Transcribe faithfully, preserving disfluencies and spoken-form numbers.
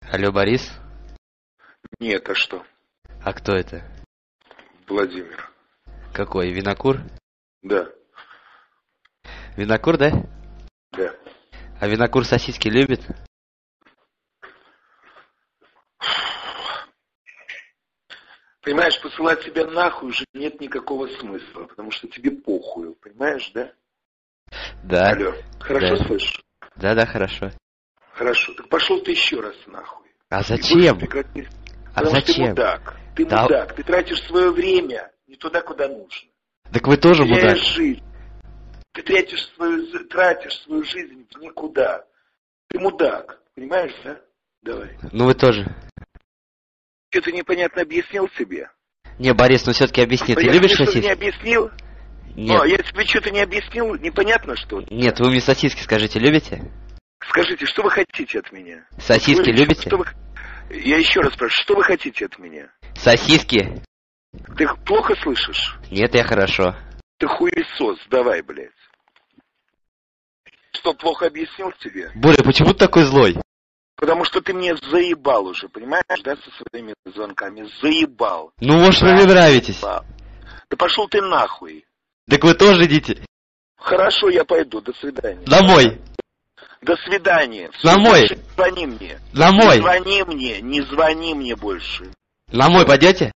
Алло, Борис? Нет, а что? А кто это? Владимир. Какой, Винокур? Да. Винокур, да? Да. А Винокур сосиски любит? Понимаешь, посылать тебя нахуй уже нет никакого смысла, потому что тебе похуй, понимаешь, да? Да. Алло, хорошо Да. слышишь? Да, да, хорошо. Хорошо, так пошел ты еще раз нахуй. А И зачем? больше прекрати. А Потому что ты зачем? мудак. Ты Да. мудак, ты тратишь свое время не туда, куда нужно. Так вы тоже Ты мудак. теряешь жизнь. Ты тратишь свою, з- тратишь свою жизнь в никуда. Ты мудак, понимаешь, да? Давай. Ну вы тоже. Что-то непонятно объяснил себе? Не, Борис, ну все-таки объясни, ты я любишь тебе что-то не сосиски? объяснил? Нет. О, я тебе что-то не объяснил? Непонятно что? Нет, вы мне сосиски скажите, любите? Скажите, что вы хотите от меня? Сосиски Вы- любите? Что вы... Я еще раз спрашиваю, что вы хотите от меня? Сосиски? Ты плохо слышишь? Нет, я хорошо. Ты хуесос, давай, блядь. Что, плохо объяснил тебе? Боря, почему ты такой злой? Потому что ты мне заебал уже, понимаешь, да, со своими звонками? Заебал. Ну, может, вы мне нравитесь. Заебал. Да пошел ты нахуй. Так вы тоже идите. Хорошо, я пойду, до свидания. Домой. До свидания. Всё, Домой. больше не звони мне. Домой. Не звони мне, не звони мне больше. Домой пойдете?